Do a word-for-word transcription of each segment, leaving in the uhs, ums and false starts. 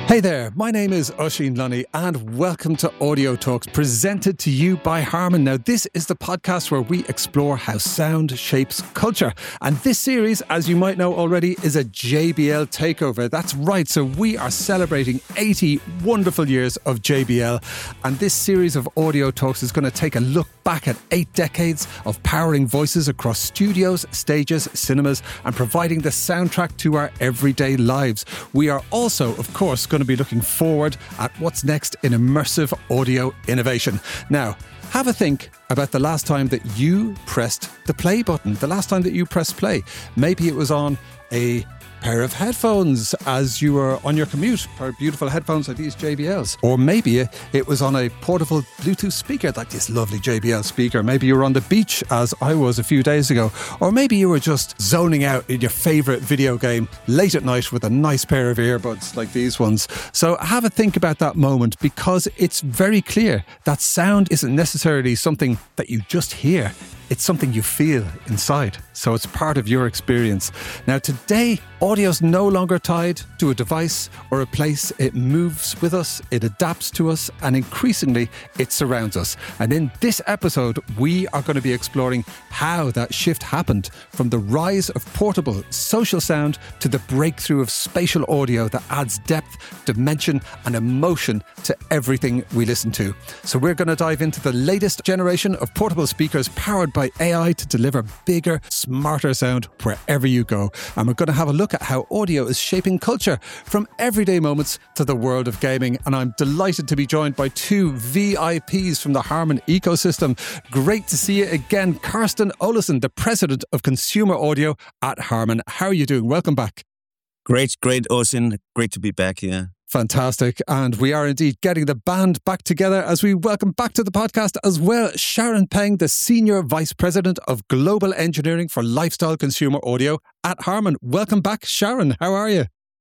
Hey there, my name is Oisín Lunny and welcome to Audio Talks, presented to you by Harman. Now, this is the podcast where we explore how sound shapes culture. And this series, as you might know already, is a J B L takeover. That's right, so we are celebrating eighty wonderful years of J B L. And this series of Audio Talks is going to take a look back at eight decades of powering voices across studios, stages, cinemas, and providing the soundtrack to our everyday lives. We are also, of course, going to be looking forward at what's next in immersive audio innovation. Now, have a think about the last time that you pressed the play button, the last time that you pressed play. Maybe it was on a pair of headphones as you were on your commute, pair of beautiful headphones like these J B Ls. Or maybe it was on a portable Bluetooth speaker like this lovely J B L speaker. Maybe you were on the beach as I was a few days ago. Or maybe you were just zoning out in your favourite video game late at night with a nice pair of earbuds like these ones. So have a think about that moment, because it's very clear that sound isn't necessarily something that you just hear. It's something you feel inside, so it's part of your experience. Now, today, audio's no longer tied to a device or a place. It moves with us, it adapts to us, and increasingly, it surrounds us. And in this episode, we are going to be exploring how that shift happened from the rise of portable social sound to the breakthrough of spatial audio that adds depth, dimension, and emotion to everything we listen to. So we're going to dive into the latest generation of portable speakers powered by A I to deliver bigger, smarter sound wherever you go. And we're going to have a look at how audio is shaping culture from everyday moments to the world of gaming. And I'm delighted to be joined by two V I Ps from the Harman ecosystem. Great to see you again, Karsten Olesen, the President of Consumer Audio at Harman. How are you doing? Welcome back. Great, great, Oisín. Great to be back here. Fantastic. And we are indeed getting the band back together as we welcome back to the podcast as well Sharon Peng, the Senior Vice President of Global Engineering for Lifestyle Consumer Audio at Harman. Welcome back, Sharon. How are you?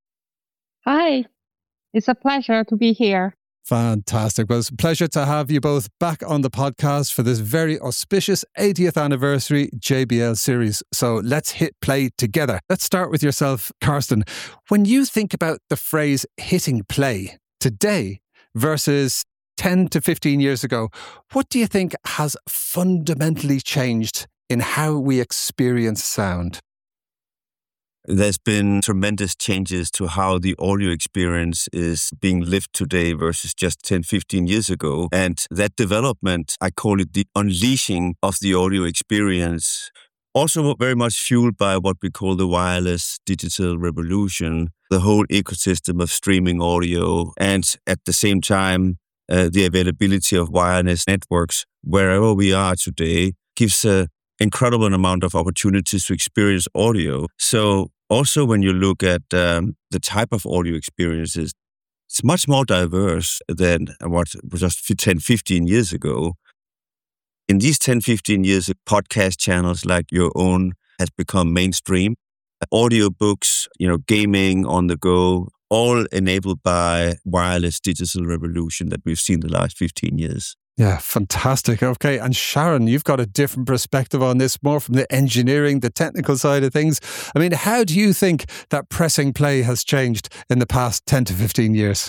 Hi. It's a pleasure to be here. Fantastic. Well, it's a pleasure to have you both back on the podcast for this very auspicious eightieth anniversary J B L series. So let's hit play together. Let's start with yourself, Karsten. When you think about the phrase hitting play today versus ten to fifteen years ago, what do you think has fundamentally changed in how we experience sound? There's been tremendous changes to how the audio experience is being lived today versus just ten, fifteen years ago. And that development, I call it the unleashing of the audio experience, also very much fueled by what we call the wireless digital revolution, the whole ecosystem of streaming audio, and at the same time, uh, the availability of wireless networks wherever we are today gives an incredible amount of opportunities to experience audio. So also, when you look at um, the type of audio experiences, it's much more diverse than what was just ten, fifteen years ago. In these ten, fifteen years, podcast channels like your own has become mainstream. Audiobooks, you know, gaming on the go, all enabled by wireless digital revolution that we've seen the last fifteen years. Yeah, fantastic. Okay. And Sharon, you've got a different perspective on this, more from the engineering, the technical side of things. I mean, how do you think that pressing play has changed in the past ten to fifteen years?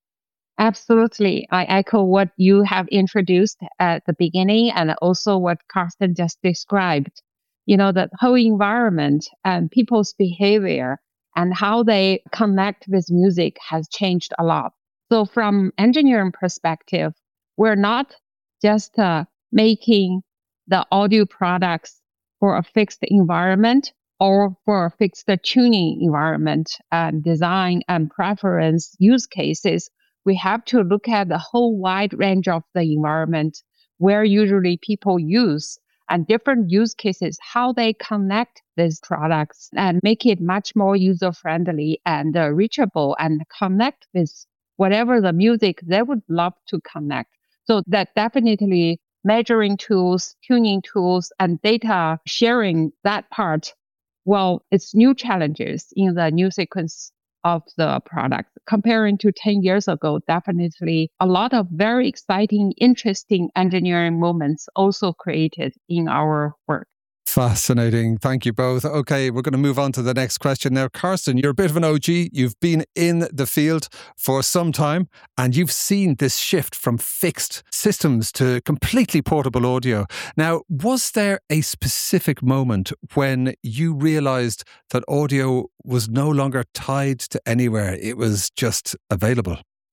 Absolutely. I echo what you have introduced at the beginning and also what Karsten just described. You know, the whole environment and people's behavior and how they connect with music has changed a lot. So from engineering perspective, we're not just uh, making the audio products for a fixed environment or for a fixed tuning environment and design and preference use cases. We have to look at the whole wide range of the environment where usually people use and different use cases, how they connect these products and make it much more user-friendly and uh, reachable and connect with whatever the music they would love to connect. So that definitely measuring tools, tuning tools, and data sharing, that part, well, it's new challenges in the new sequence of the product. Comparing to ten years ago, definitely a lot of very exciting, interesting engineering moments also created in our work. Fascinating. Thank you both. Okay, we're going to move on to the next question now. Carsten, you're a bit of an O G. You've been in the field for some time and you've seen this shift from fixed systems to completely portable audio. Now, was there a specific moment when you realized that audio was no longer tied to anywhere? It was just available?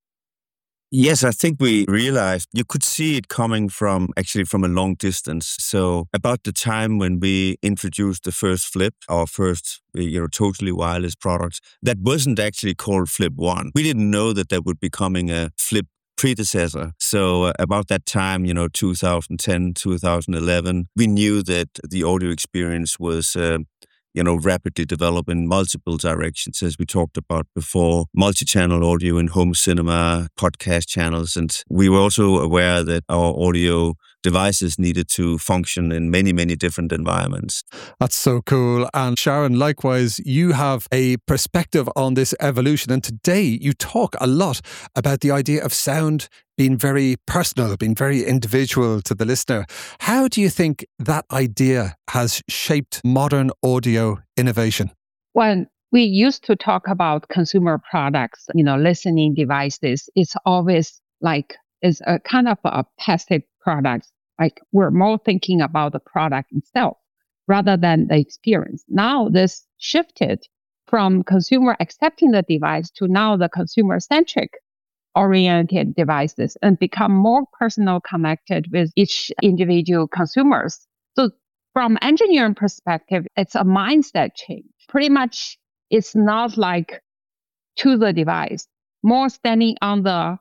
Yes, I think we realized you could see it coming from actually from a long distance. So about the time when we introduced the first Flip, our first you know totally wireless product, that wasn't actually called Flip One. We didn't know that that would be coming a Flip predecessor. So uh, about that time, you know, two thousand ten, two thousand eleven, we knew that the audio experience was uh, you know, rapidly develop in multiple directions, as we talked about before, multi-channel audio in home cinema, podcast channels. And we were also aware that our audio devices needed to function in many, many different environments. That's so cool. And Sharon, likewise, you have a perspective on this evolution. And today you talk a lot about the idea of sound being very personal, being very individual to the listener. How do you think that idea has shaped modern audio innovation? When we used to talk about consumer products, you know, listening devices, it's always like it's a kind of a passive product. Like we're more thinking about the product itself rather than the experience. Now this shifted from consumer accepting the device to now the consumer-centric oriented devices and become more personal connected with each individual consumers. So from engineering perspective, it's a mindset change. Pretty much it's not like to the device, more standing on the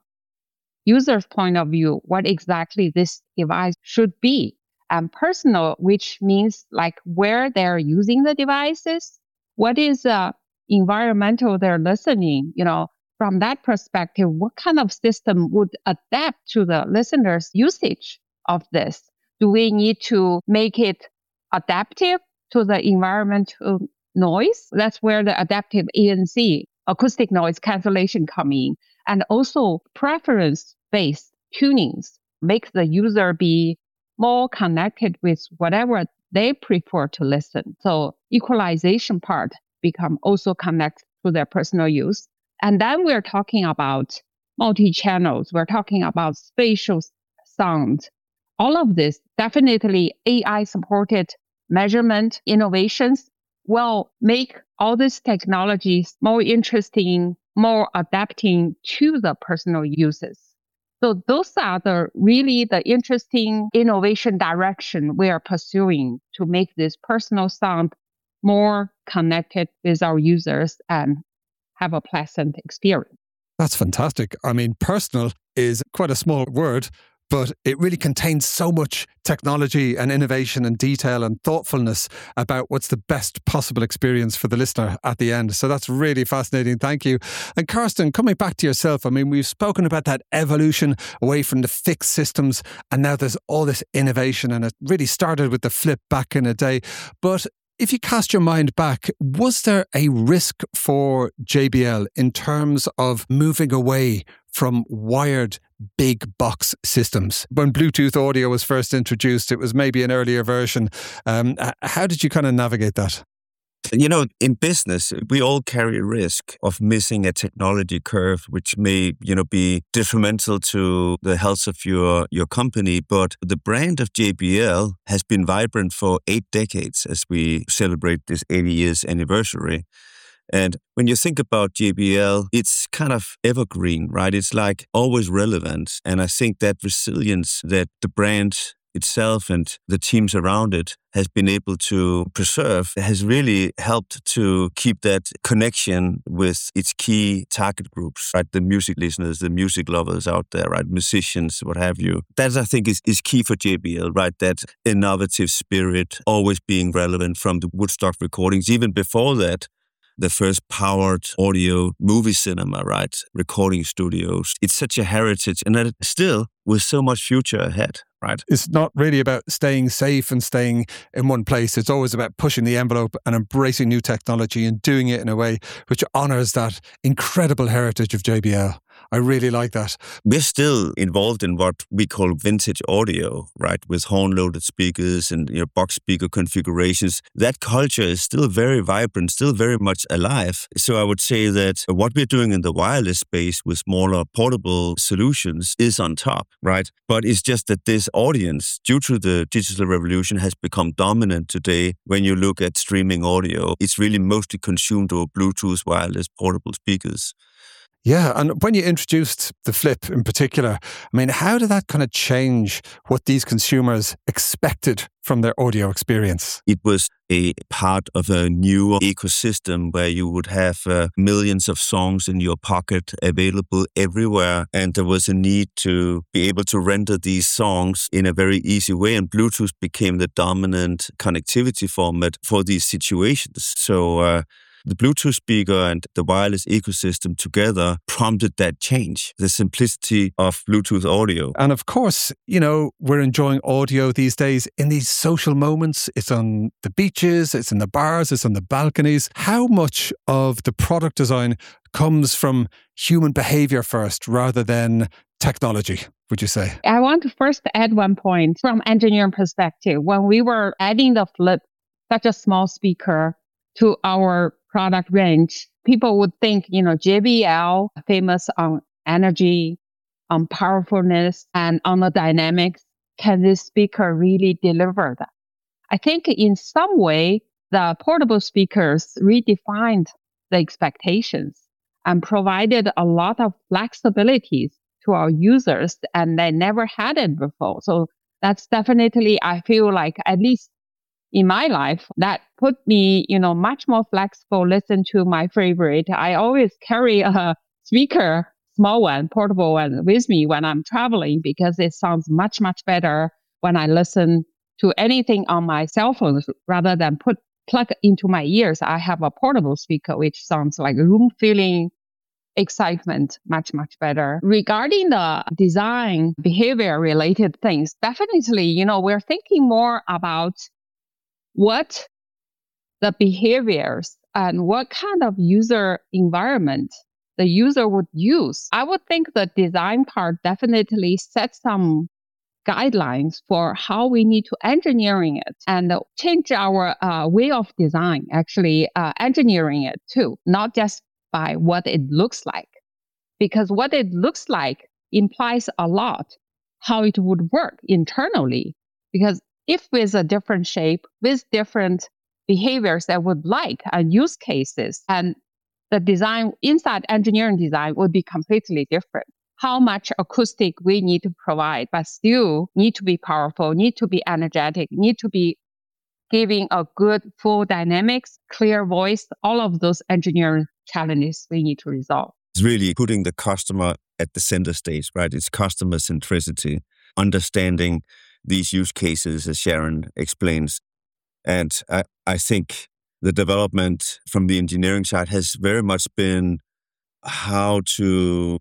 user's point of view, what exactly this device should be. And personal, which means like where they're using the devices, what is the environmental they're listening, you know, from that perspective, what kind of system would adapt to the listener's usage of this? Do we need to make it adaptive to the environmental noise? That's where the adaptive A N C, acoustic noise cancellation, come in. And also preference-based tunings make the user be more connected with whatever they prefer to listen. So equalization part become also connect to their personal use. And then we're talking about multi-channels. We're talking about spatial sound. All of this, definitely A I-supported measurement innovations will make all these technologies more interesting, more adapting to the personal uses. So those are the really the interesting innovation direction we are pursuing to make this personal sound more connected with our users and have a pleasant experience. That's fantastic. I mean, personal is quite a small word, but it really contains so much technology and innovation and detail and thoughtfulness about what's the best possible experience for the listener at the end. So that's really fascinating. Thank you. And Carsten, coming back to yourself, I mean, we've spoken about that evolution away from the fixed systems, and now there's all this innovation, and it really started with the Flip back in a day. But if you cast your mind back, was there a risk for J B L in terms of moving away from wired big box systems? When Bluetooth audio was first introduced, it was maybe an earlier version. Um, how did you kind of navigate that? You know, in business, we all carry a risk of missing a technology curve, which may, you know, be detrimental to the health of your, your company. But the brand of J B L has been vibrant for eight decades as we celebrate this eighty years anniversary. And when you think about J B L, it's kind of evergreen, right? It's like always relevant. And I think that resilience that the brand itself and the teams around it has been able to preserve has really helped to keep that connection with its key target groups, right? The music listeners, the music lovers out there, right? Musicians, what have you. That, I think, is, is key for J B L, right? That innovative spirit, always being relevant from the Woodstock recordings. Even before that, the first powered audio movie cinema, right? Recording studios. It's such a heritage, and that still with so much future ahead, right? It's not really about staying safe and staying in one place. It's always about pushing the envelope and embracing new technology and doing it in a way which honors that incredible heritage of J B L. I really like that. We're still involved in what we call vintage audio, right? With horn-loaded speakers and you know, box speaker configurations. That culture is still very vibrant, still very much alive. So I would say that what we're doing in the wireless space with smaller portable solutions is on top, right? But it's just that this audience, due to the digital revolution, has become dominant today. When you look at streaming audio, it's really mostly consumed over Bluetooth wireless portable speakers. Yeah, and when you introduced the Flip in particular, I mean, how did that kind of change what these consumers expected from their audio experience? It was a part of a new ecosystem where you would have uh, millions of songs in your pocket available everywhere. And there was a need to be able to render these songs in a very easy way. And Bluetooth became the dominant connectivity format for these situations. So uh, the Bluetooth speaker and the wireless ecosystem together prompted that change, the simplicity of Bluetooth audio. And of course, you know, we're enjoying audio these days in these social moments. It's on the beaches, it's in the bars, it's on the balconies. How much of the product design comes from human behavior first rather than technology, would you say? I want to first add one point from engineering perspective. When we were adding the Flip, such a small speaker, to our product range, people would think, you know, J B L, famous on energy, on powerfulness, and on the dynamics. Can this speaker really deliver that? I think in some way, the portable speakers redefined the expectations and provided a lot of flexibilities to our users, and they never had it before. So that's definitely, I feel like, at least in my life, that put me, you know, much more flexible, listen to my favorite. I always carry a speaker, small one, portable one, with me when I'm traveling because it sounds much, much better when I listen to anything on my cell phone rather than put plug into my ears. I have a portable speaker, which sounds like room filling excitement much, much better. Regarding the design, behavior related things, definitely, you know, we're thinking more about what the behaviors and what kind of user environment the user would use. I would think the design part definitely sets some guidelines for how we need to engineering it and change our uh, way of design, actually uh, engineering it too, not just by what it looks like. Because what it looks like implies a lot how it would work internally. Because if with a different shape, with different behaviors that would like and use cases, and the design inside engineering design would be completely different. How much acoustic we need to provide, but still need to be powerful, need to be energetic, need to be giving a good full dynamics, clear voice, all of those engineering challenges we need to resolve. It's really putting the customer at the center stage, right? It's customer centricity, understanding these use cases, as Sharon explains. And I, I think the development from the engineering side has very much been how to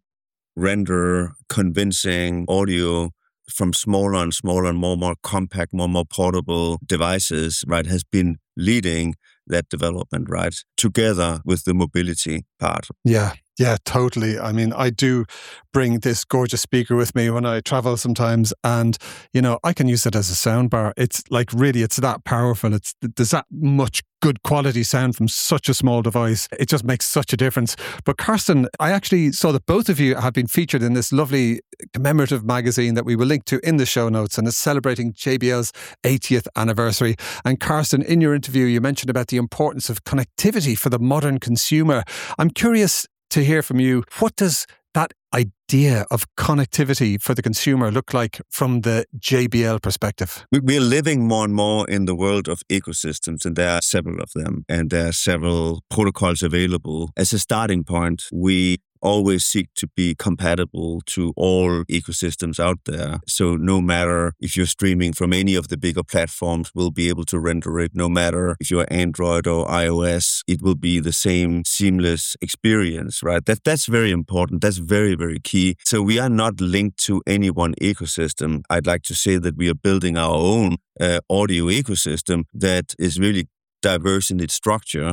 render convincing audio from smaller and smaller and more and more compact, more and more portable devices, right, has been leading that development, right, together with the mobility part. Yeah. Yeah, totally. I mean, I do bring this gorgeous speaker with me when I travel sometimes, and, you know, I can use it as a soundbar. It's like, really, it's that powerful. It's there's that much good quality sound from such a small device. It just makes such a difference. But Karsten, I actually saw that both of you have been featured in this lovely commemorative magazine that we will link to in the show notes, and it's celebrating J B L's eightieth anniversary. And Karsten, in your interview, you mentioned about the importance of connectivity for the modern consumer. I'm curious to hear from you. What does that idea of connectivity for the consumer look like from the J B L perspective? We're living more and more in the world of ecosystems, and there are several of them, and there are several protocols available. As a starting point, we always seek to be compatible to all ecosystems out there. So no matter if you're streaming from any of the bigger platforms, we'll be able to render it. No matter if you're Android or iOS, it will be the same seamless experience, right? That That's very important. That's very, very key. So we are not linked to any one ecosystem. I'd like to say that we are building our own uh, audio ecosystem that is really diverse in its structure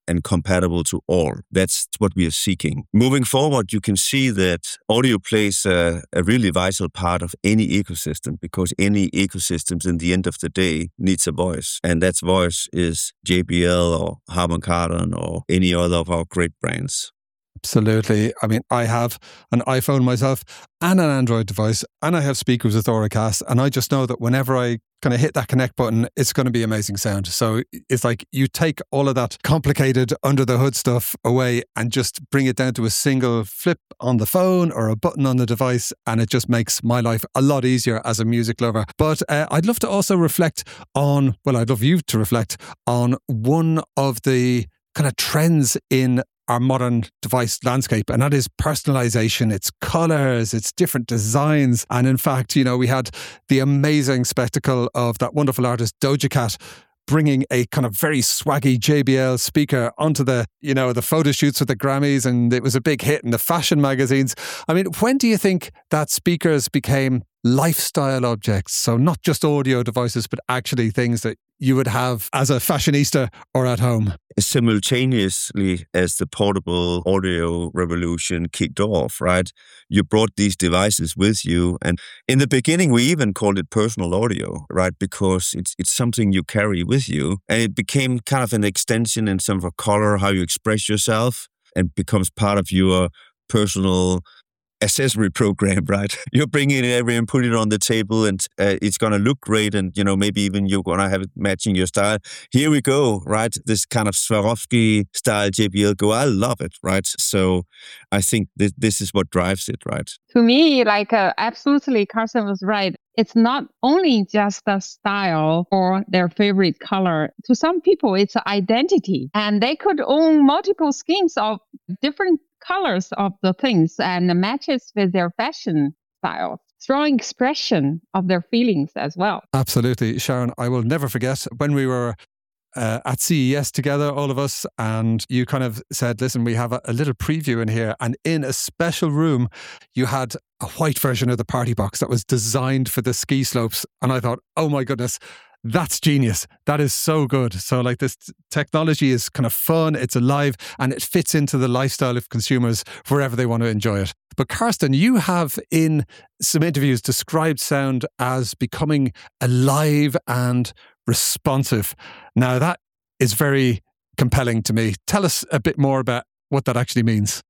and compatible to all. That's what we are seeking. Moving forward, you can see that audio plays a, a really vital part of any ecosystem, because any ecosystems in the end of the day needs a voice. And that voice is J B L or Harman Kardon or any other of our great brands. Absolutely. I mean, I have an iPhone myself and an Android device, and I have speakers with Auracast, and I just know that whenever I kind of hit that connect button, it's going to be amazing sound. So it's like you take all of that complicated under the hood stuff away and just bring it down to a single flip on the phone or a button on the device, and it just makes my life a lot easier as a music lover. But uh, I'd love to also reflect on, well, I'd love you to reflect on one of the kind of trends in our modern device landscape, and that is personalization. It's colors, it's different designs. And in fact, you know, we had the amazing spectacle of that wonderful artist Doja Cat bringing a kind of very swaggy J B L speaker onto the, you know, the photo shoots with the Grammys, and it was a big hit in the fashion magazines. I mean, when do you think that speakers became lifestyle objects? So not just audio devices, but actually things that you would have as a fashionista or at home? Simultaneously as the portable audio revolution kicked off, right? You brought these devices with you. And in the beginning, we even called it personal audio, right? Because it's it's something you carry with you. And it became kind of an extension in some of a color, how you express yourself, and becomes part of your personal accessory program, right? You're bringing it every and put it on the table, and uh, it's going to look great, and you know, maybe even you're going to have it matching your style. Here we go, right? This kind of Swarovski style J B L Go. I love it, right? So I think this, this is what drives it, right? To me, like uh, absolutely, Carsten was right. It's not only just the style or their favorite color. To some people, it's identity, and they could own multiple skins of different colors of the things and the matches with their fashion style. Strong expression of their feelings as well. Absolutely. Sharon, I will never forget when we were uh, at C E S together, all of us, and you kind of said, listen, we have a, a little preview in here, and in a special room, you had a white version of the party box that was designed for the ski slopes. And I thought, oh my goodness, that's genius. That is so good. So like this technology is kind of fun, it's alive, and it fits into the lifestyle of consumers wherever they want to enjoy it. But Carsten, you have in some interviews described sound as becoming alive and responsive. Now that is very compelling to me. Tell us a bit more about what that actually means.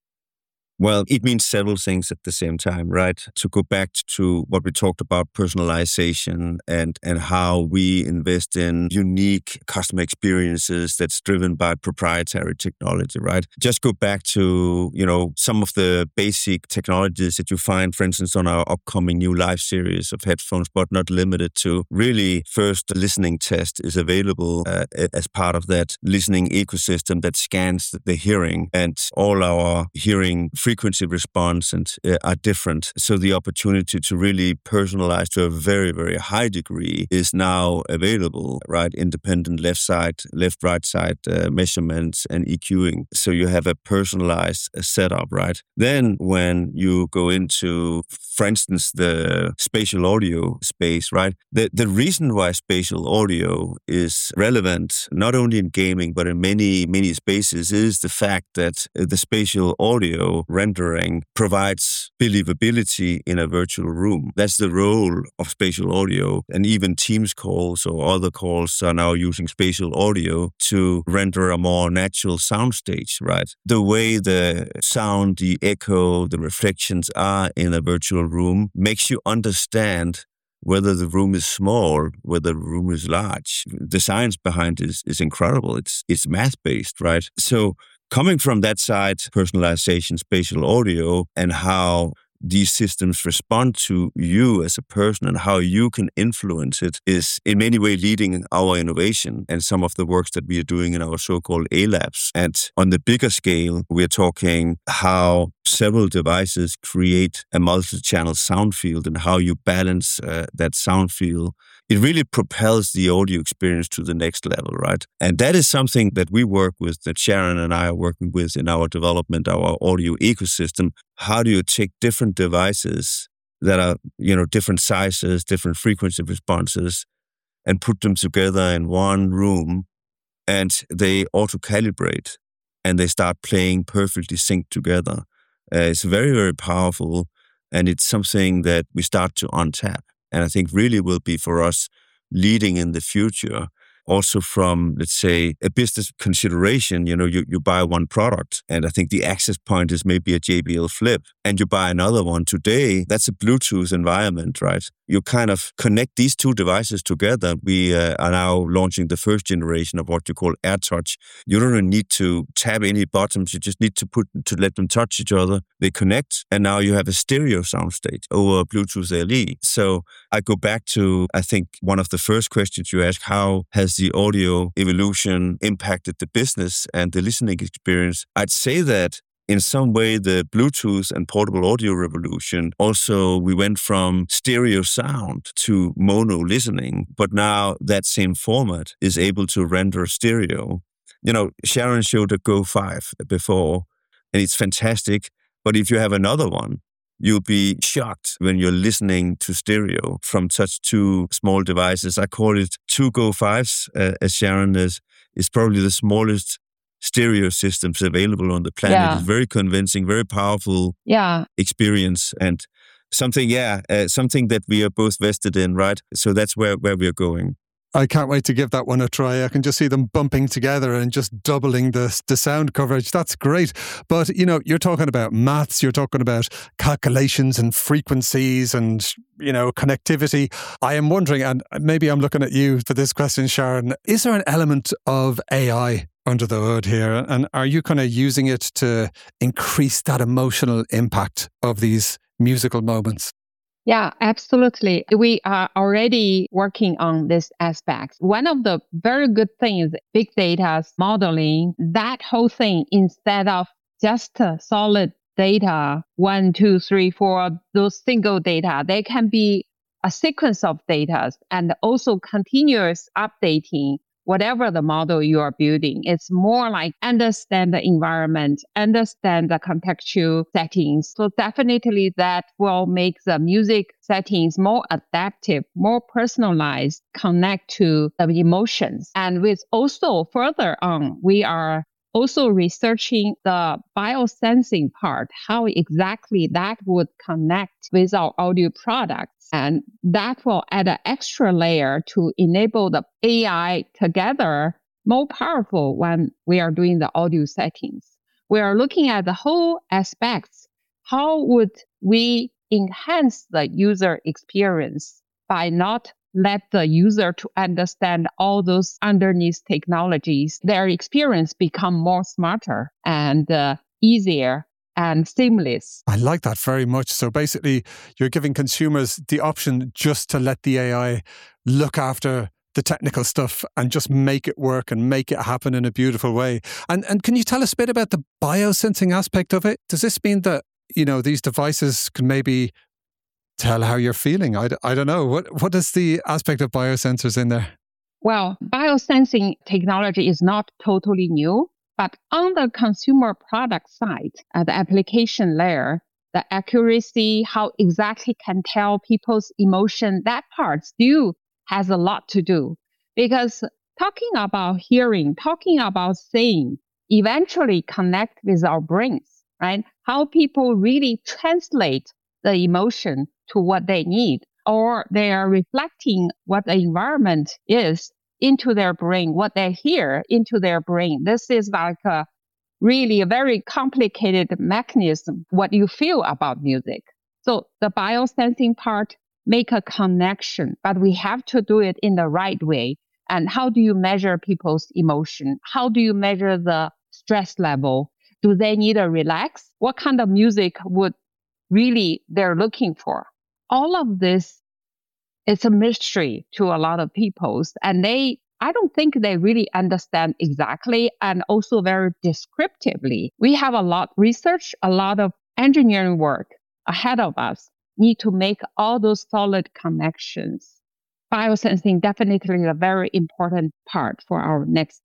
Well, it means several things at the same time, right? To go back to what we talked about, personalization and, and how we invest in unique customer experiences that's driven by proprietary technology, right? Just go back to, you know, some of the basic technologies that you find, for instance, on our upcoming new live series of headphones, but not limited to. Really, first, the listening test is available uh, as part of that listening ecosystem that scans the hearing, and all our hearing frequency response and uh, are different. So the opportunity to really personalize to a very, very high degree is now available, right? Independent left side, left, right side uh, measurements and EQing. So you have a personalized uh, setup, right? Then when you go into, for instance, the spatial audio space, right? The, the reason why spatial audio is relevant, not only in gaming, but in many, many spaces, is the fact that the spatial audio rendering provides believability in a virtual room. That's the role of spatial audio. And even Teams calls or other calls are now using spatial audio to render a more natural soundstage, right? The way the sound, the echo, the reflections are in a virtual room makes you understand whether the room is small, whether the room is large. The science behind it is, is incredible. It's, it's math-based, right? So coming from that side, personalization, spatial audio, and how these systems respond to you as a person and how you can influence it is in many ways leading our innovation and some of the works that we are doing in our so-called A-Labs. And on the bigger scale, we're talking how several devices create a multi-channel sound field and how you balance uh, that sound field. It really propels the audio experience to the next level, right? And that is something that we work with, that Sharon and I are working with in our development, our audio ecosystem. How do you take different devices that are, you know, different sizes, different frequency responses, and put them together in one room and they auto-calibrate and they start playing perfectly synced together. Uh, it's very, very powerful, and it's something that we start to untap. And I think really will be for us leading in the future. Also from, let's say, a business consideration, you know, you, you buy one product and I think the access point is maybe a J B L Flip, and you buy another one today, that's a Bluetooth environment, right? You kind of connect these two devices together. We uh, are now launching the first generation of what you call AirTouch. You don't need to tap any buttons. You just need to put to let them touch each other. They connect, and now you have a stereo soundstage over Bluetooth L E. So I go back to, I think, one of the first questions you asked, how has the audio evolution impacted the business and the listening experience? I'd say that in some way, the Bluetooth and portable audio revolution, also we went from stereo sound to mono listening, but now that same format is able to render stereo. You know, Sharon showed a Go five before, and it's fantastic. But if you have another one, you'll be shocked when you're listening to stereo from such two small devices. I call it two Go fives, uh, as Sharon is, is probably the smallest stereo systems available on the planet. Yeah. It's very convincing, very powerful Yeah. experience, and something, yeah, uh, something that we are both vested in, right? So that's where, where we are going. I can't wait to give that one a try. I can just see them bumping together and just doubling the, the sound coverage. That's great. But, you know, you're talking about maths, you're talking about calculations and frequencies and, you know, connectivity. I am wondering, and maybe I'm looking at you for this question, Sharon, is there an element of A I under the hood here? And are you kind of using it to increase that emotional impact of these musical moments? Yeah, absolutely. We are already working on this aspect. One of the very good things, big data modeling, that whole thing, instead of just solid data, one, two, three, four, those single data, they can be a sequence of data and also continuous updating whatever the model you are building. It's more like understand the environment, understand the contextual settings. So definitely that will make the music settings more adaptive, more personalized, connect to the emotions. And with also further on, we are also researching the biosensing part, how exactly that would connect with our audio products. And that will add an extra layer to enable the A I together more powerful when we are doing the audio settings. We are looking at the whole aspects. How would we enhance the user experience by not let the user to understand all those underneath technologies, their experience become more smarter and uh, easier and seamless. I like that very much. So basically, you're giving consumers the option just to let the A I look after the technical stuff and just make it work and make it happen in a beautiful way. And and can you tell us a bit about the biosensing aspect of it? Does this mean that, you know, these devices can maybe tell how you're feeling? I, I don't know. What What is the aspect of biosensors in there? Well, biosensing technology is not totally new. But on the consumer product side, at the application layer, the accuracy, how exactly can tell people's emotion, that part still has a lot to do. Because talking about hearing, talking about seeing, eventually connect with our brains, right? How people really translate the emotion to what they need, or they are reflecting what the environment is into their brain, what they hear into their brain. This is like a really a very complicated mechanism, what you feel about music. So the biosensing part make a connection, but we have to do it in the right way. And how do you measure people's emotion? How do you measure the stress level? Do they need a relax? What kind of music would really they're looking for? All of this, it's a mystery to a lot of people. And they, I don't think they really understand exactly and also very descriptively. We have a lot of research, a lot of engineering work ahead of us, need to make all those solid connections. Biosensing definitely a very important part for our next step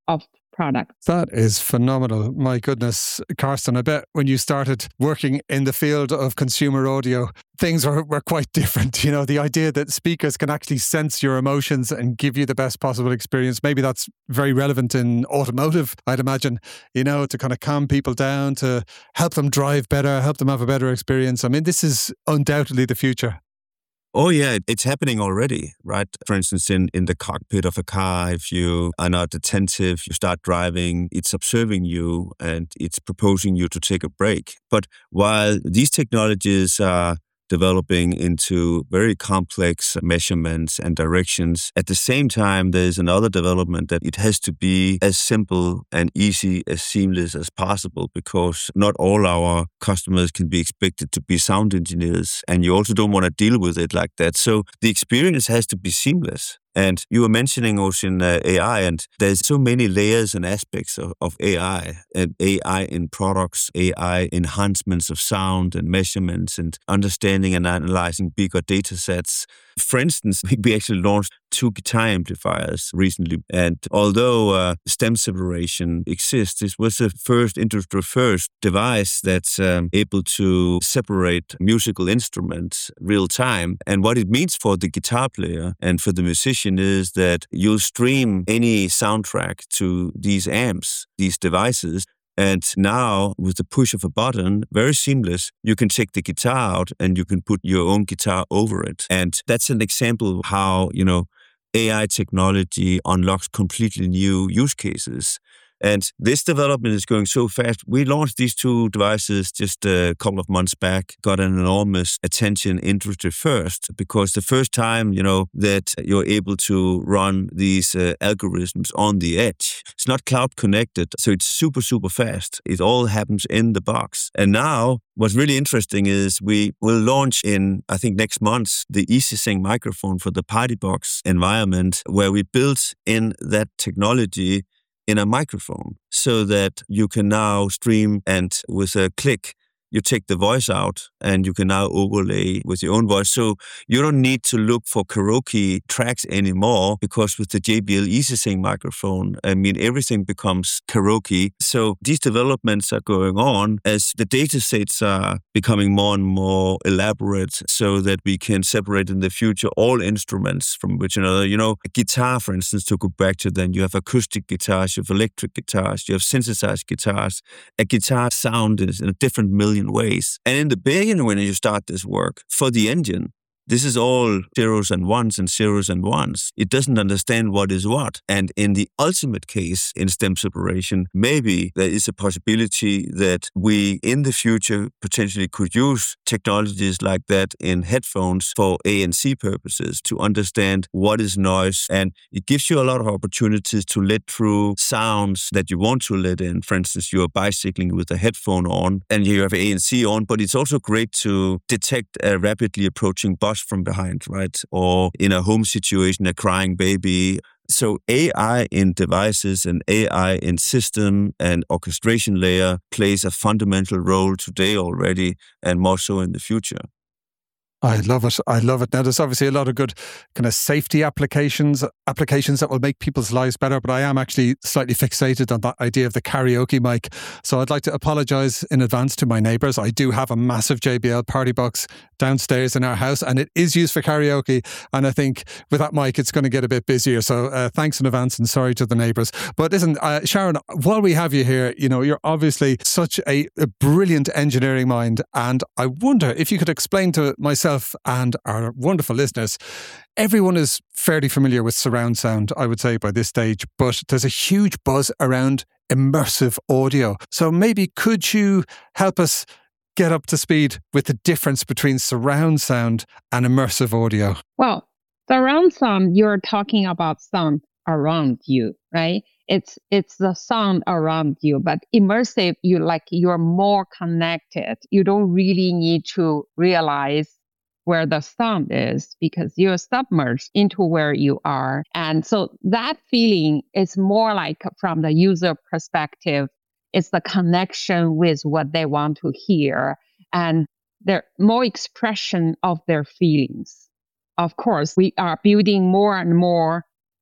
of product. That is phenomenal. My goodness, Karsten, I bet when you started working in the field of consumer audio, things were, were quite different. You know, the idea that speakers can actually sense your emotions and give you the best possible experience. Maybe that's very relevant in automotive, I'd imagine, you know, to kind of calm people down, to help them drive better, help them have a better experience. I mean, this is undoubtedly the future. Oh, yeah, it's happening already, right? For instance, in, in the cockpit of a car, if you are not attentive, you start driving, it's observing you and it's proposing you to take a break. But while these technologies are developing into very complex measurements and directions, at the same time, there's another development that it has to be as simple and easy, as seamless as possible, because not all our customers can be expected to be sound engineers, and you also don't want to deal with it like that. So the experience has to be seamless. And you were mentioning, Ocean, uh, A I, and there's so many layers and aspects of, of A I, and A I in products, A I enhancements of sound and measurements and understanding and analyzing bigger data sets. For instance, we actually launched two guitar amplifiers recently. And although uh, stem separation exists, this was the first industry first device that's um, able to separate musical instruments real time. And what it means for the guitar player and for the musician is that you'll stream any soundtrack to these amps, these devices. And now, with the push of a button, very seamless, you can take the guitar out and you can put your own guitar over it. And that's an example of how, you know, A I technology unlocks completely new use cases. And this development is going so fast. We launched these two devices just a couple of months back, got an enormous attention industry first, because the first time, you know, that you're able to run these uh, algorithms on the edge, it's not cloud connected, so it's super, super fast. It all happens in the box. And now what's really interesting is we will launch in, I think, next month, the EasySync microphone for the Party Box environment, where we built in that technology in a microphone, so that you can now stream and with a click, you take the voice out and you can now overlay with your own voice. So you don't need to look for karaoke tracks anymore, because with the J B L EasySync microphone, I mean, everything becomes karaoke. So these developments are going on as the data sets are becoming more and more elaborate, so that we can separate in the future all instruments from which another. You know, a guitar, for instance, to go back to then, you have acoustic guitars, you have electric guitars, you have synthesized guitars. A guitar sound is in a different million ways. And in the beginning, when you start this work for the engine, this is all zeros and ones and zeros and ones. It doesn't understand what is what. And in the ultimate case, in stem separation, maybe there is a possibility that we, in the future, potentially could use technologies like that in headphones for A and C purposes to understand what is noise. And it gives you a lot of opportunities to let through sounds that you want to let in. For instance, you're bicycling with a headphone on and you have A and C on, but it's also great to detect a rapidly approaching bus from behind, right? Or in a home situation, a crying baby. So A I in devices and A I in system and orchestration layer plays a fundamental role today already, and more so in the future. I love it. I love it. Now, there's obviously a lot of good kind of safety applications, applications that will make people's lives better, but I am actually slightly fixated on that idea of the karaoke mic. So I'd like to apologize in advance to my neighbours. I do have a massive J B L Party Box downstairs in our house, and it is used for karaoke. And I think with that mic, it's going to get a bit busier. So uh, thanks in advance, and sorry to the neighbours. But listen, uh, Sharon, while we have you here, you know, you're obviously such a, a brilliant engineering mind. And I wonder if you could explain to myself and our wonderful listeners, everyone is fairly familiar with surround sound, I would say, by this stage, but there's a huge buzz around immersive audio. So maybe could you help us get up to speed with the difference between surround sound and immersive audio? Well, surround sound, you're talking about sound around you, right? It's it's the sound around you, but immersive, you like you're more connected. You don't really need to realize where the sound is, because you're submerged into where you are. And so that feeling is more like, from the user perspective, it's the connection with what they want to hear and their more expression of their feelings. Of course, we are building more and more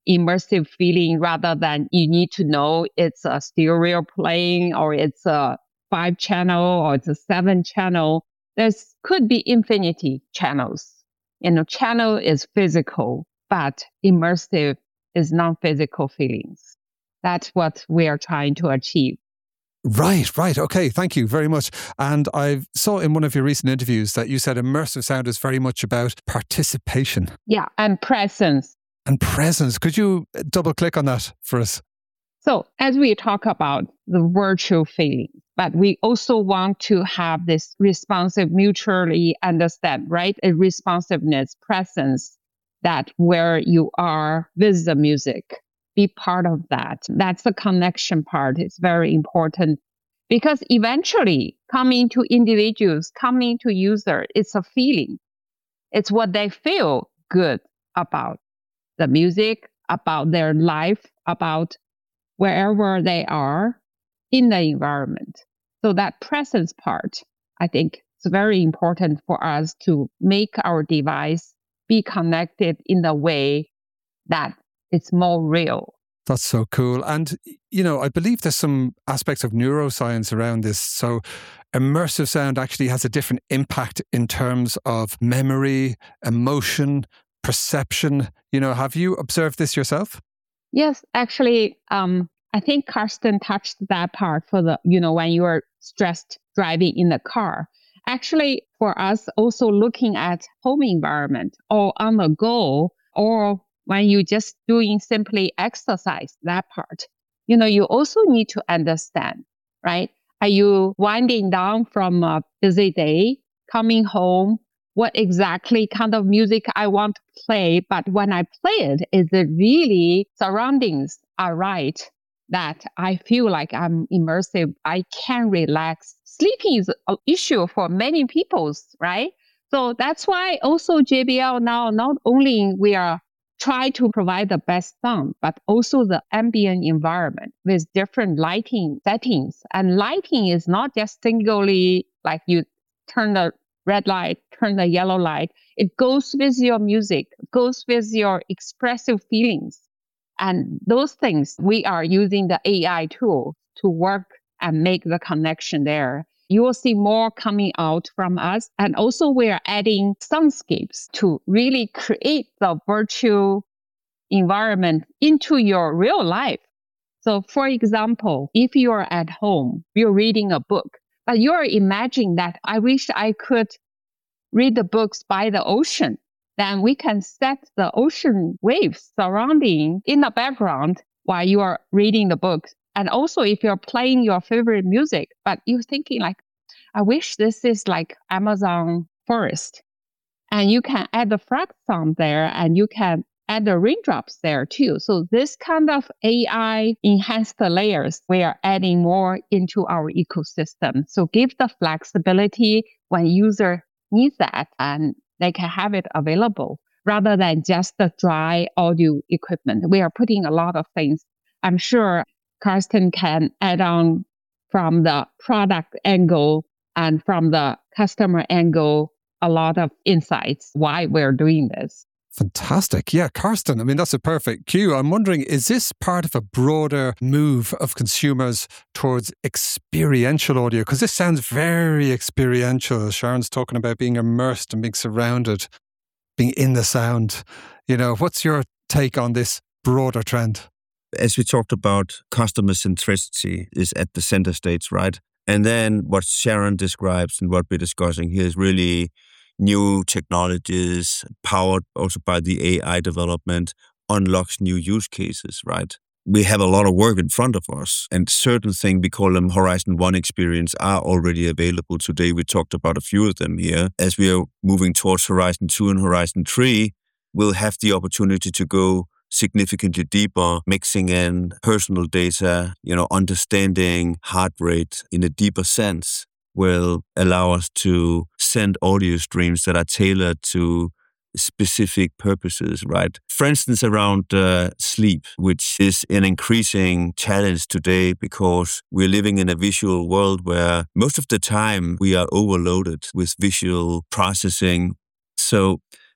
immersive feeling rather than you need to know it's a stereo playing or it's a five channel or it's a seven channel. There's could be infinity channels. You know, channel is physical, but immersive is non-physical feelings. That's what we are trying to achieve. Right, right. Okay, thank you very much. And I saw in one of your recent interviews that you said immersive sound is very much about participation. Yeah, and presence. And presence. Could you double click on that for us? So as we talk about the virtual feeling, but we also want to have this responsive, mutually understand, right? A responsiveness, presence, that where you are with the music, be part of that. That's the connection part. It's very important because eventually coming to individuals, coming to user, it's a feeling. It's what they feel good about the music, about their life, about wherever they are in the environment. So that presence part, I think it's very important for us to make our device be connected in the way that it's more real. That's so cool. And, you know, I believe there's some aspects of neuroscience around this. So immersive sound actually has a different impact in terms of memory, emotion, perception. You know, have you observed this yourself? Yes, actually, um, I think Karsten touched that part for the, you know, when you are stressed driving in the car. Actually, for us, also looking at home environment or on the go, or when you just doing simply exercise, that part, you know, you also need to understand, right? Are you winding down from a busy day, coming home? What exactly kind of music I want to play, but when I play it, is it really surroundings are right that I feel like I'm immersive, I can relax. Sleeping is an issue for many people, right? So that's why also J B L now, not only we are try to provide the best sound, but also the ambient environment with different lighting settings. And lighting is not just singly like you turn the red light, turn the yellow light. It goes with your music, goes with your expressive feelings. And those things, we are using the A I tool to work and make the connection there. You will see more coming out from us. And also we are adding soundscapes to really create the virtual environment into your real life. So for example, if you are at home, you're reading a book, but you're imagining that I wish I could read the books by the ocean. Then we can set the ocean waves surrounding in the background while you are reading the book. And also if you're playing your favorite music, but you're thinking like, I wish this is like Amazon forest. And you can add the frog sound there and you can add the raindrops there too. So this kind of A I enhanced layers, we are adding more into our ecosystem. So give the flexibility when user needs that and they can have it available rather than just the dry audio equipment. We are putting a lot of things. I'm sure Karsten can add on from the product angle and from the customer angle, a lot of insights why we're doing this. Fantastic. Yeah, Karsten, I mean, that's a perfect cue. I'm wondering, is this part of a broader move of consumers towards experiential audio? Because this sounds very experiential. Sharon's talking about being immersed and being surrounded, being in the sound. You know, what's your take on this broader trend? As we talked about, customer centricity is at the center stage, right? And then what Sharon describes and what we're discussing here is really new technologies powered also by the A I development unlocks new use cases, right? We have a lot of work in front of us, and certain things, we call them Horizon One experience, are already available today. We talked about a few of them here. As we are moving towards Horizon Two and Horizon Three, we'll have the opportunity to go significantly deeper, mixing in personal data, you know, understanding heart rate in a deeper sense will allow us to send audio streams that are tailored to specific purposes, right? For instance, around uh, sleep, which is an increasing challenge today because we're living in a visual world where most of the time we are overloaded with visual processing. So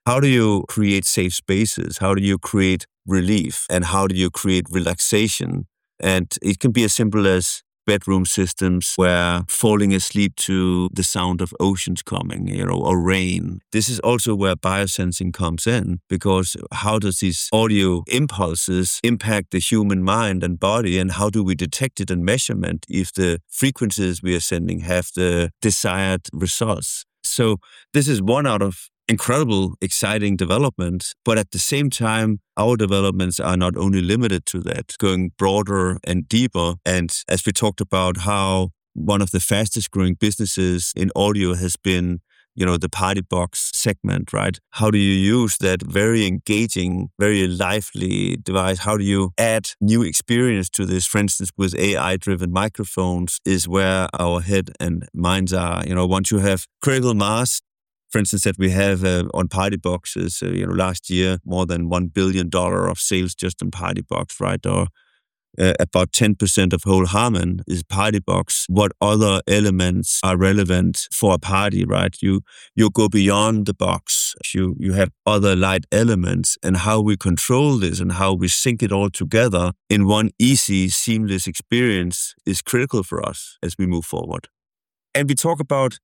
how do you create safe spaces? How do you create relief? And how do you create relaxation? And it can be as simple as bedroom systems where falling asleep to the sound of oceans coming, you know, or rain. This is also where biosensing comes in, because how does these audio impulses impact the human mind and body, and how do we detect it and measurement if the frequencies we are sending have the desired results? So this is one out of incredible, exciting development. But at the same time, our developments are not only limited to that, going broader and deeper. And as we talked about how one of the fastest growing businesses in audio has been, you know, the party box segment, right? How do you use that very engaging, very lively device? How do you add new experience to this? For instance, with A I-driven microphones is where our head and minds are. You know, once you have critical mass, for instance, that we have uh, on party boxes, uh, you know, last year, more than one billion dollars of sales just on party box, right? Or uh, about ten percent of whole Harman is party box. What other elements are relevant for a party, right? You you go beyond the box. You, you have other light elements, and how we control this and how we sync it all together in one easy, seamless experience is critical for us as we move forward. And we talk about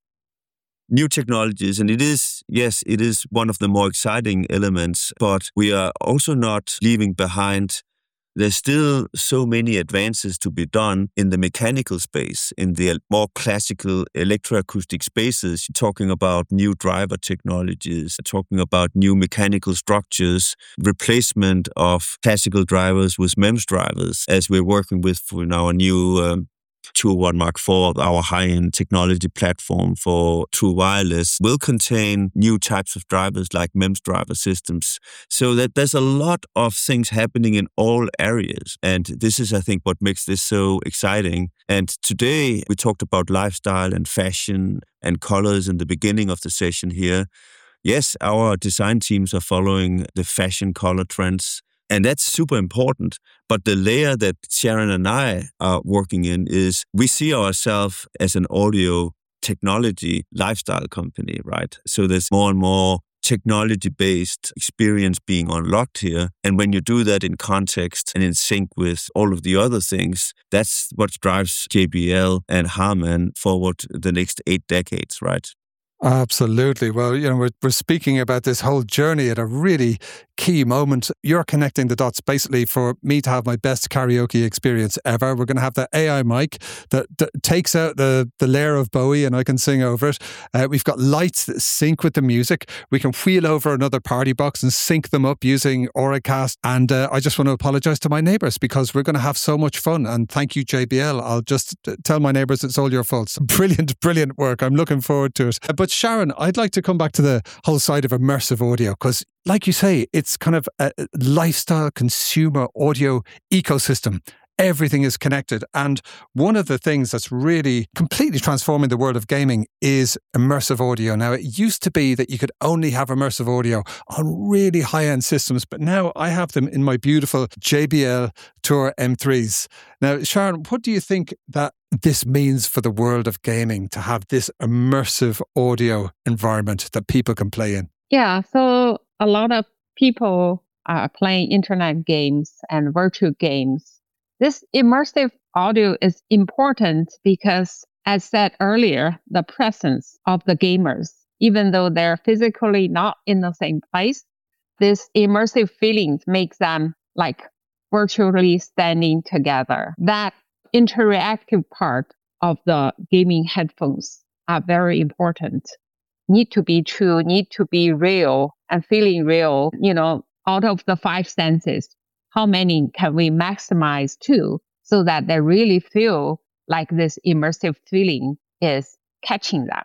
new technologies, and it is, yes, it is one of the more exciting elements, but we are also not leaving behind. There's still so many advances to be done in the mechanical space, in the more classical electroacoustic spaces. You're talking about new driver technologies, talking about new mechanical structures, replacement of classical drivers with MEMS drivers, as we're working with in our new um, two oh one Mark four, our high-end technology platform for true wireless, will contain new types of drivers like MEMS driver systems. So that there's a lot of things happening in all areas. And this is, I think, what makes this so exciting. And today we talked about lifestyle and fashion and colors in the beginning of the session here. Yes, our design teams are following the fashion color trends, and that's super important. But the layer that Sharon and I are working in is we see ourselves as an audio technology lifestyle company, right? So there's more and more technology-based experience being unlocked here. And when you do that in context and in sync with all of the other things, that's what drives J B L and Harman forward the next eight decades, right? Absolutely. Well, you know, we're, we're speaking about this whole journey at a really key moment. You're connecting the dots basically for me to have my best karaoke experience ever. We're going to have the A I mic that, that takes out the, the layer of Bowie and I can sing over it. Uh, we've got lights that sync with the music. We can wheel over another party box and sync them up using Auracast. And uh, I just want to apologize to my neighbours because we're going to have so much fun. And thank you, J B L. I'll just tell my neighbours it's all your fault. Brilliant, brilliant work. I'm looking forward to it. But Sharon, I'd like to come back to the whole side of immersive audio because, like you say, it's kind of a lifestyle consumer audio ecosystem. Everything is connected. And one of the things that's really completely transforming the world of gaming is immersive audio. Now, it used to be that you could only have immersive audio on really high-end systems, but now I have them in my beautiful J B L Tour M threes. Now, Sharon, what do you think that this means for the world of gaming to have this immersive audio environment that people can play in? Yeah, so a lot of people are playing internet games and virtual games. This immersive audio is important because, as said earlier, the presence of the gamers, even though they're physically not in the same place, this immersive feeling makes them like virtually standing together. That interactive part of the gaming headphones are very important. Need to be true, need to be real and feeling real, you know, out of the five senses. How many can we maximize to so that they really feel like this immersive feeling is catching them?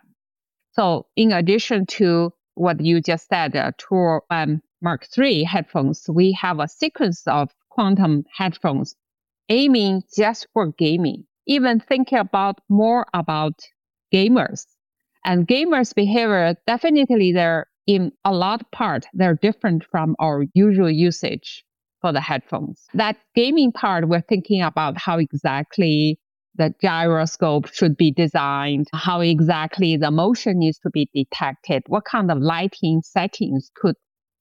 So in addition to what you just said, uh, Tour um, Mark three headphones, we have a sequence of quantum headphones aiming just for gaming, even thinking about more about gamers. And gamers' behavior, definitely they're in a lot part, they're different from our usual usage for the headphones. That gaming part, we're thinking about how exactly the gyroscope should be designed, how exactly the motion needs to be detected, what kind of lighting settings could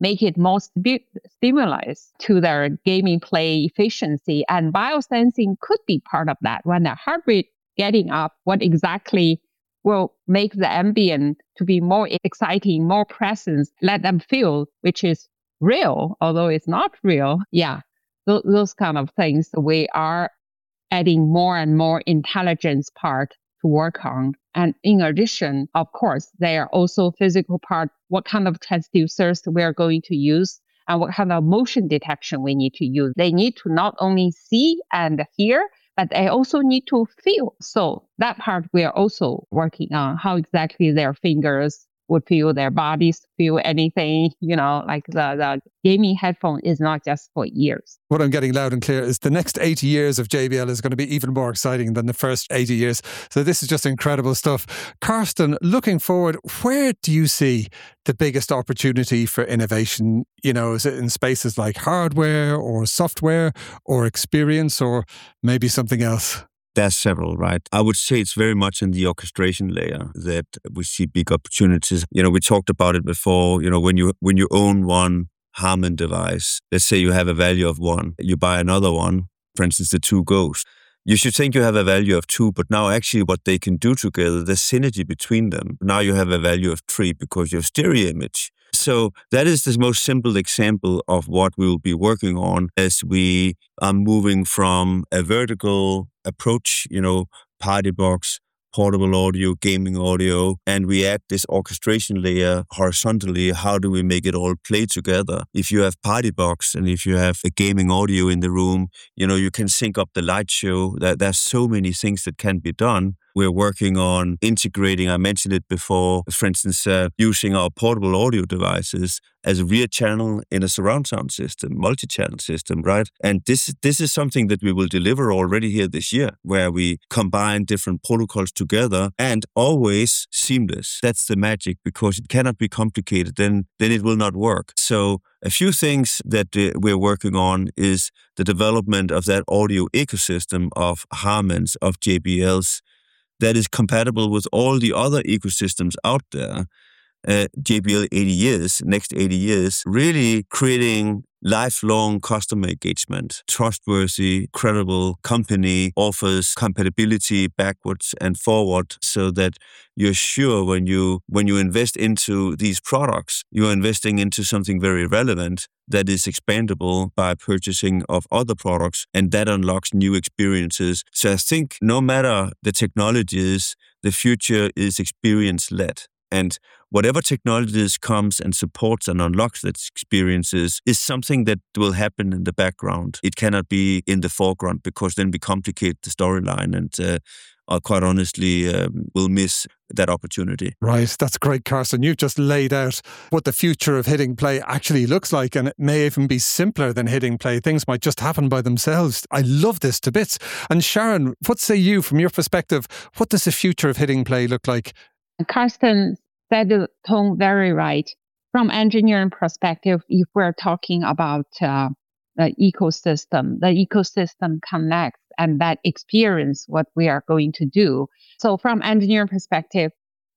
make it more sti- stimulus to their gaming play efficiency. And biosensing could be part of that. When the heart rate getting up, what exactly will make the ambient to be more exciting, more presence, let them feel, which is real, although it's not real. Yeah, th- those kind of things. We are adding more and more intelligence part to work on. And in addition, of course, there are also physical part, what kind of transducers we are going to use and what kind of motion detection we need to use. They need to not only see and hear, but they also need to feel. So that part we are also working on, how exactly their fingers would feel, their bodies feel anything, you know, like the, the gaming headphone is not just for ears. What I'm getting loud and clear is the next eighty years of J B L is going to be even more exciting than the first eighty years. So this is just incredible stuff. Carsten, looking forward, where do you see the biggest opportunity for innovation? You know, is it in spaces like hardware or software or experience or maybe something else? There's several, right? I would say it's very much in the orchestration layer that we see big opportunities. You know, we talked about it before. You know, when you when you own one Harman device, let's say you have a value of one, you buy another one, for instance, the two Gos. You should think you have a value of two, but now actually what they can do together, the synergy between them, now you have a value of three because you have stereo image. So that is the most simple example of what we will be working on as we are moving from a vertical approach, you know, party box, portable audio, gaming audio, and we add this orchestration layer horizontally. How do we make it all play together? If you have party box and if you have a gaming audio in the room, you know, you can sync up the light show. That there's so many things that can be done. We're working on integrating, I mentioned it before, for instance, uh, using our portable audio devices as a rear channel in a surround sound system, multi-channel system, right? And this, this is something that we will deliver already here this year, where we combine different protocols together and always seamless. That's the magic, because it cannot be complicated, then, then it will not work. So a few things that uh, we're working on is the development of that audio ecosystem of Harman's, of J B L's, that is compatible with all the other ecosystems out there. Uh, J B L eighty years, next eighty years, really creating lifelong customer engagement. Trustworthy, credible company offers compatibility backwards and forward so that you're sure when you when you invest into these products, you're investing into something very relevant that is expandable by purchasing of other products, and that unlocks new experiences. So I think no matter the technologies, the future is experience-led. And whatever technologies comes and supports and unlocks that experiences is something that will happen in the background. It cannot be in the foreground, because then we complicate the storyline and uh, uh, quite honestly um, will miss that opportunity. Right. That's great, Carsten. You've just laid out what the future of hitting play actually looks like, and it may even be simpler than hitting play. Things might just happen by themselves. I love this to bits. And Sharon, what say you from your perspective? What does the future of hitting play look like? Carsten said the tone very right. From engineering perspective, if we're talking about uh, the ecosystem, the ecosystem connects and that experience what we are going to do. So from engineering perspective,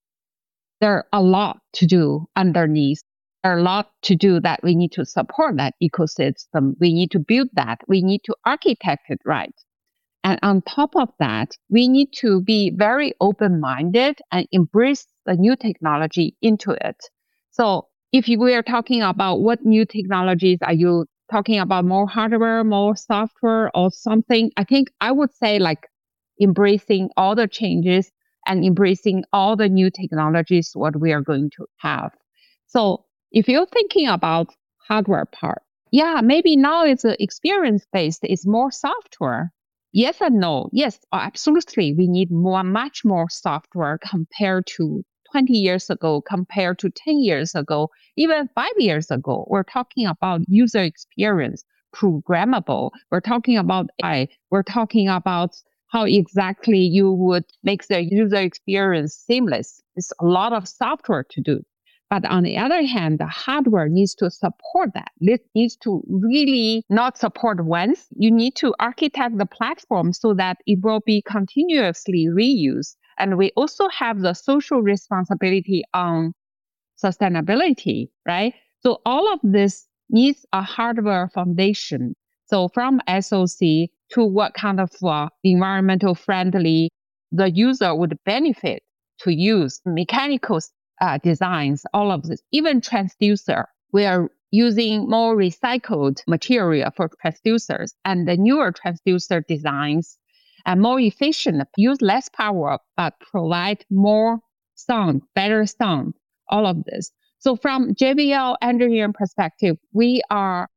there are a lot to do underneath. There are a lot to do that we need to support that ecosystem. We need to build that. We need to architect it right. And on top of that, we need to be very open-minded and embrace the new technology into it. So if we are talking about what new technologies, are you talking about more hardware, more software or something? I think I would say like embracing all the changes and embracing all the new technologies, what we are going to have. So if you're thinking about hardware part, yeah, maybe now it's experience-based, it's more software. Yes and no. Yes, absolutely. We need more, much more software compared to twenty years ago, compared to ten years ago, even five years ago. We're talking about user experience, programmable. We're talking about A I. We're talking about how exactly you would make the user experience seamless. It's a lot of software to do. But on the other hand, the hardware needs to support that. It needs to really not support once. You need to architect the platform so that it will be continuously reused. And we also have the social responsibility on sustainability, right? So all of this needs a hardware foundation. So from S O C to what kind of uh, environmental friendly the user would benefit to use, mechanical uh, designs, all of this, even transducer. We are using more recycled material for transducers, and the newer transducer designs are more efficient, use less power, but provide more sound, better sound, all of this. So from J B L engineering perspective, we are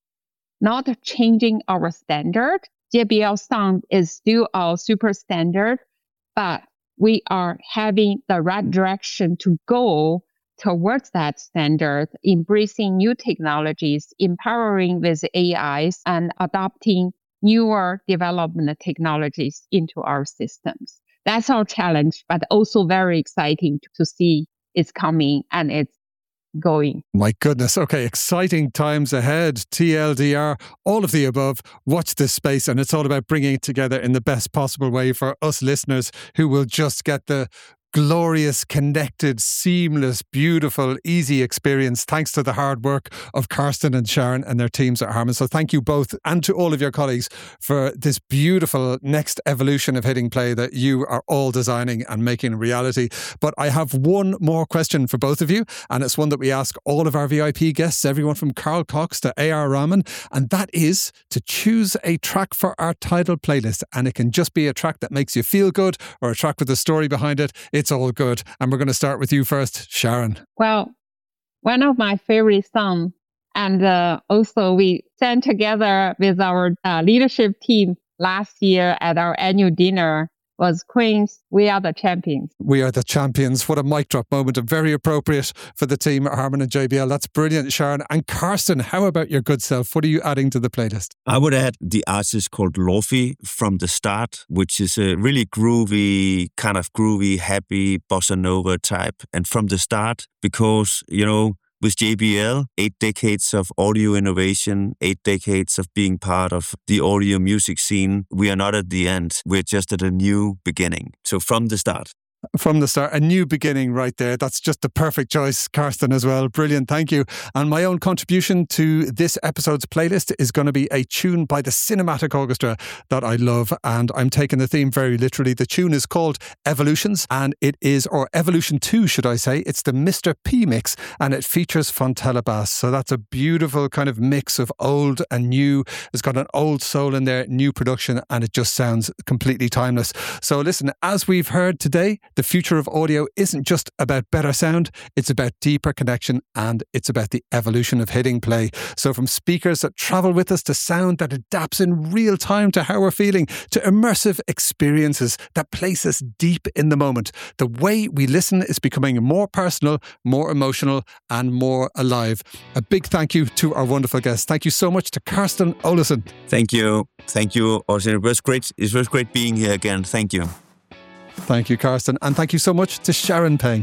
not changing our standard. J B L sound is still our super standard, but we are having the right direction to go towards that standard, embracing new technologies, empowering with A Is, and adopting newer development technologies into our systems. That's our challenge, but also very exciting to see it's coming and it's going. My goodness. Okay, exciting times ahead. T L D R, all of the above. Watch this space, and it's all about bringing it together in the best possible way for us listeners who will just get the glorious, connected, seamless, beautiful, easy experience thanks to the hard work of Karsten and Sharon and their teams at Harman. So thank you both, and to all of your colleagues, for this beautiful next evolution of Hitting Play that you are all designing and making a reality. But I have one more question for both of you, and it's one that we ask all of our V I P guests, everyone from Carl Cox to A R Rahman, and that is to choose a track for our title playlist. And it can just be a track that makes you feel good or a track with a story behind it. It's all good. And we're going to start with you first, Sharon. Well, one of my favorite songs, and uh, also we sang together with our uh, leadership team last year at our annual dinner, was Queen's We Are the Champions. We Are the Champions. What a mic drop moment, and very appropriate for the team at Harman and J B L. That's brilliant, Sharon. And Karsten, how about your good self? What are you adding to the playlist? I would add the artist called Lofi, From the Start, which is a really groovy, kind of groovy, happy bossa nova type. And From the Start, because, you know, with J B L, eight decades of audio innovation, eight decades of being part of the audio music scene. We are not at the end. We're just at a new beginning. So From the Start. From the start, a new beginning right there. That's just the perfect choice, Karsten, as well. Brilliant, thank you. And my own contribution to this episode's playlist is going to be a tune by the Cinematic Orchestra that I love, and I'm taking the theme very literally. The tune is called Evolutions, and it is, or Evolution two, should I say. It's the Mister P mix, and it features Fontella bass. So that's a beautiful kind of mix of old and new. It's got an old soul in there, new production, and it just sounds completely timeless. So listen, as we've heard today, the future of audio isn't just about better sound, it's about deeper connection, and it's about the evolution of Hitting Play. So from speakers that travel with us to sound that adapts in real time to how we're feeling, to immersive experiences that place us deep in the moment, the way we listen is becoming more personal, more emotional, and more alive. A big thank you to our wonderful guests. Thank you so much to Karsten Olesen. Thank you. Thank you, Austin. It was great. It was great being here again. Thank you. Thank you, Karsten. And thank you so much to Sharon Peng.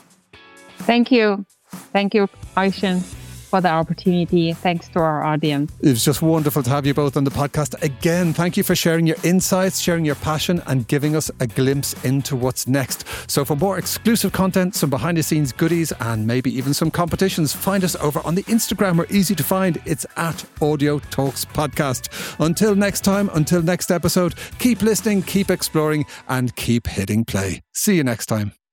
Thank you. Thank you, Ocean, for the opportunity. Thanks to our audience. It was just wonderful to have you both on the podcast again. Thank you for sharing your insights, sharing your passion, and giving us a glimpse into what's next. So for more exclusive content, some behind the scenes goodies, and maybe even some competitions, find us over on the Instagram. We're easy to find. It's at Audio Talks Podcast. Until next time, until next episode, keep listening, keep exploring, and keep hitting play. See you next time.